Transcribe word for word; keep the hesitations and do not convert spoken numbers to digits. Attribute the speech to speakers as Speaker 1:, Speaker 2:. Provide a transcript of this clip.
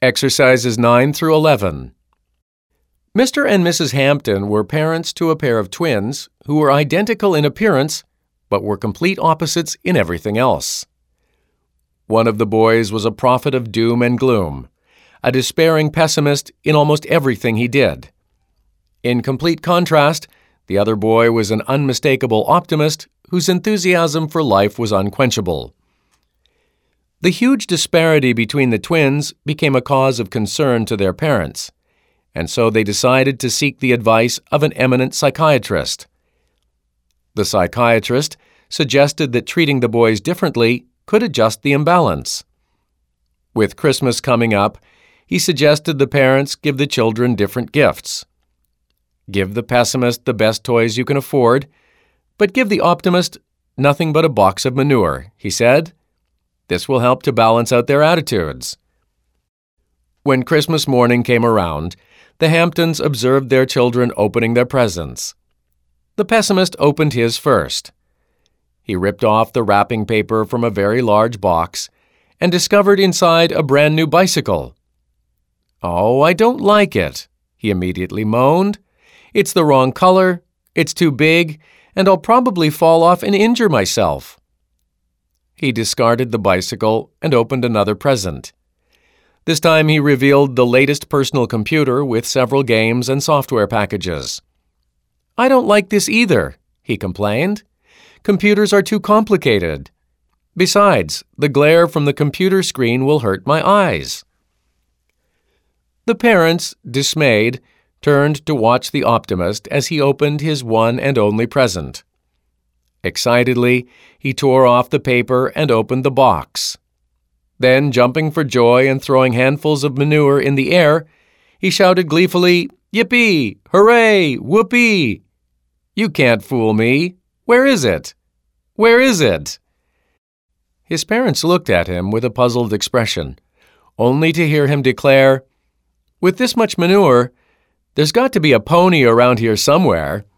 Speaker 1: Exercises nine through eleven. Mister and Missus Hampton were parents to a pair of twins who were identical in appearance but were complete opposites in everything else. One of the boys was a prophet of doom and gloom, a despairing pessimist in almost everything he did. In complete contrast, the other boy was an unmistakable optimist whose enthusiasm for life was unquenchable. The huge disparity between the twins became a cause of concern to their parents, and so they decided to seek the advice of an eminent psychiatrist. The psychiatrist suggested that treating the boys differently could adjust the imbalance. With Christmas coming up, he suggested the parents give the children different gifts. Give the pessimist the best toys you can afford, but give the optimist nothing but a box of manure, he said. This will help to balance out their attitudes. When Christmas morning came around, the Hamptons observed their children opening their presents. The pessimist opened his first. He ripped off the wrapping paper from a very large box and discovered inside a brand new bicycle. "Oh, I don't like it," he immediately moaned. "It's the wrong color, it's too big, and I'll probably fall off and injure myself." He discarded the bicycle and opened another present. This time he revealed the latest personal computer with several games and software packages. "I don't like this either," he complained. "Computers are too complicated. Besides, the glare from the computer screen will hurt my eyes." The parents, dismayed, turned to watch the optimist as he opened his one and only present. Excitedly, he tore off the paper and opened the box. Then, jumping for joy and throwing handfuls of manure in the air, he shouted gleefully, "Yippee! Hooray! Whoopee! You can't fool me! Where is it? Where is it?" His parents looked at him with a puzzled expression, only to hear him declare, "With this much manure, there's got to be a pony around here somewhere."